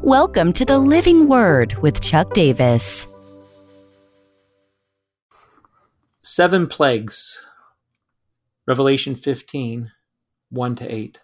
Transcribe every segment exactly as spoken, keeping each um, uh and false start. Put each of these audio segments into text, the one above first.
Welcome to the Living Word with Chuck Davis. Seven plagues. Revelation fifteen, one to eight.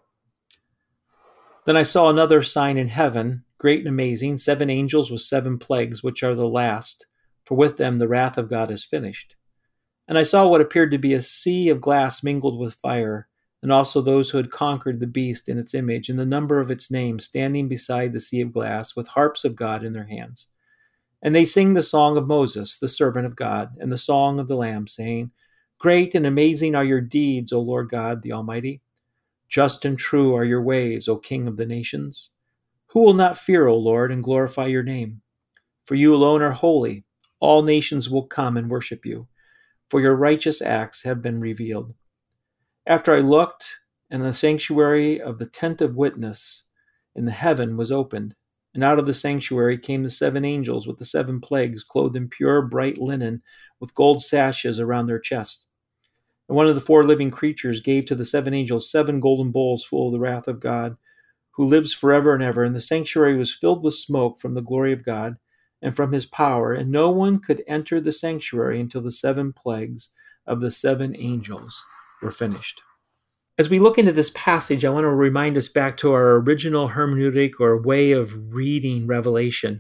Then I saw another sign in heaven, great and amazing, seven angels with seven plagues, which are the last, for with them the wrath of God is finished. And I saw what appeared to be a sea of glass mingled with fire, and also those who had conquered the beast in its image, and the number of its name, standing beside the sea of glass, with harps of God in their hands. And they sing the song of Moses, the servant of God, and the song of the Lamb, saying, Great and amazing are your deeds, O Lord God, the Almighty. Just and true are your ways, O King of the nations. Who will not fear, O Lord, and glorify your name? For you alone are holy. All nations will come and worship you, for your righteous acts have been revealed. After I looked, and the sanctuary of the tent of witness in the heaven was opened, and out of the sanctuary came the seven angels with the seven plagues, clothed in pure bright linen, with gold sashes around their chest. And one of the four living creatures gave to the seven angels seven golden bowls full of the wrath of God, who lives forever and ever. And the sanctuary was filled with smoke from the glory of God and from his power, and no one could enter the sanctuary until the seven plagues of the seven angels were finished. As we look into this passage, I want to remind us back to our original hermeneutic or way of reading Revelation.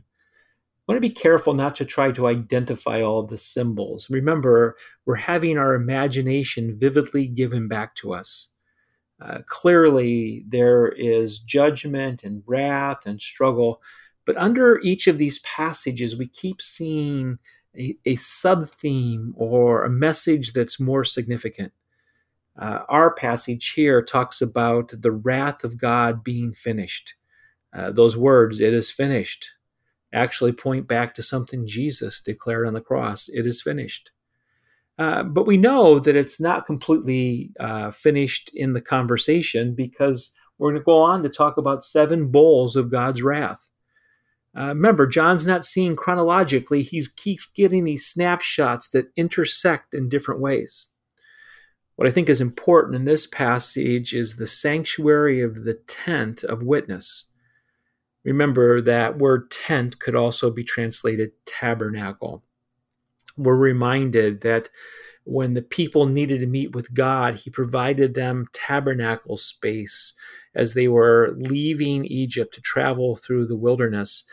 I want to be careful not to try to identify all of the symbols. Remember, we're having our imagination vividly given back to us. Uh, clearly, there is judgment and wrath and struggle, but under each of these passages, we keep seeing a, a sub-theme or a message that's more significant. Uh, our passage here talks about the wrath of God being finished. Uh, those words, it is finished, actually point back to something Jesus declared on the cross, it is finished. Uh, but we know that it's not completely uh, finished in the conversation, because we're going to go on to talk about seven bowls of God's wrath. Uh, remember, John's not seeing chronologically. He keeps getting these snapshots that intersect in different ways. What I think is important in this passage is the sanctuary of the tent of witness. Remember that word tent could also be translated tabernacle. We're reminded that when the people needed to meet with God, he provided them tabernacle space as they were leaving Egypt to travel through the wilderness.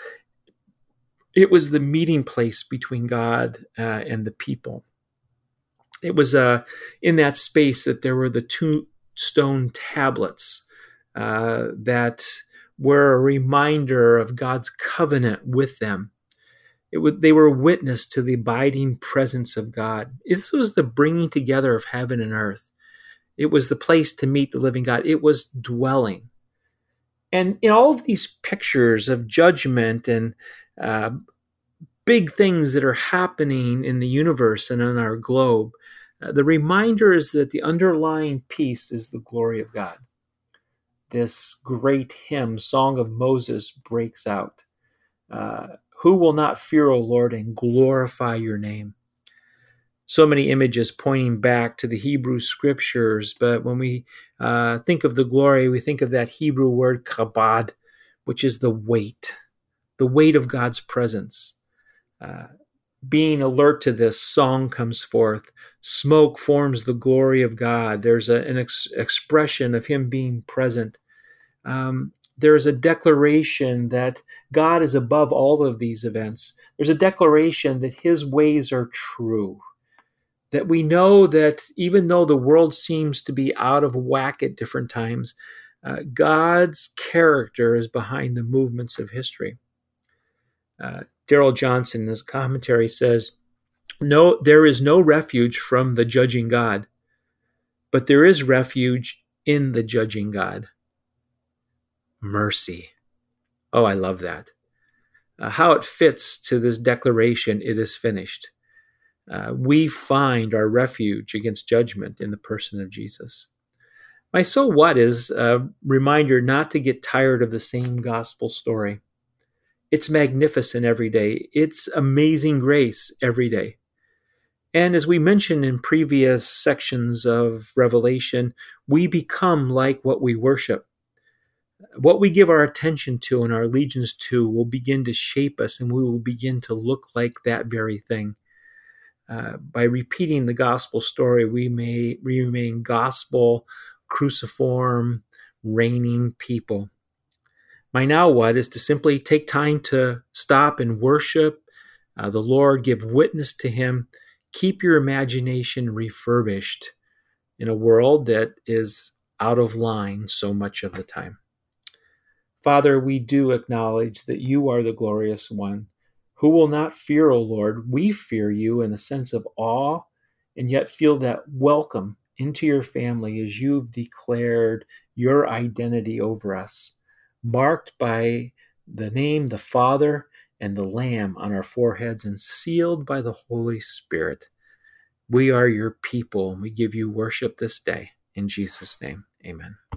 It was the meeting place between God uh, and the people. It was uh, in that space that there were the two stone tablets uh, that were a reminder of God's covenant with them. It would, they were a witness to the abiding presence of God. This was the bringing together of heaven and earth. It was the place to meet the living God. It was dwelling. And in all of these pictures of judgment and uh, big things that are happening in the universe and on our globe, uh, the reminder is that the underlying piece is the glory of God. This great hymn, Song of Moses, breaks out. Uh, Who will not fear, O Lord, and glorify your name? So many images pointing back to the Hebrew scriptures, but when we uh, think of the glory, we think of that Hebrew word kabod, which is the weight, the weight of God's presence. Uh, being alert to this, song comes forth. Smoke forms the glory of God. There's a, an ex- expression of him being present. Um, There is a declaration that God is above all of these events. There's a declaration that his ways are true. That we know that even though the world seems to be out of whack at different times, uh, God's character is behind the movements of history. Uh, Darrell Johnson in his commentary says, "No, there is no refuge from the judging God, but there is refuge in the judging God. Mercy." Oh, I love that. Uh, how it fits to this declaration, it is finished. Uh, we find our refuge against judgment in the person of Jesus. My so what is a reminder not to get tired of the same gospel story. It's magnificent every day. It's amazing grace every day. And as we mentioned in previous sections of Revelation, we become like what we worship. What we give our attention to and our allegiance to will begin to shape us, and we will begin to look like that very thing. Uh, by repeating the gospel story, we may remain gospel, cruciform, reigning people. My now what is to simply take time to stop and worship uh, the Lord, give witness to Him, keep your imagination refurbished in a world that is out of line so much of the time. Father, we do acknowledge that you are the glorious one. Who will not fear, O Lord? We fear you in a sense of awe, and yet feel that welcome into your family as you've declared your identity over us, marked by the name, the Father, and the Lamb on our foreheads, and sealed by the Holy Spirit. We are your people, and we give you worship this day. In Jesus' name, amen.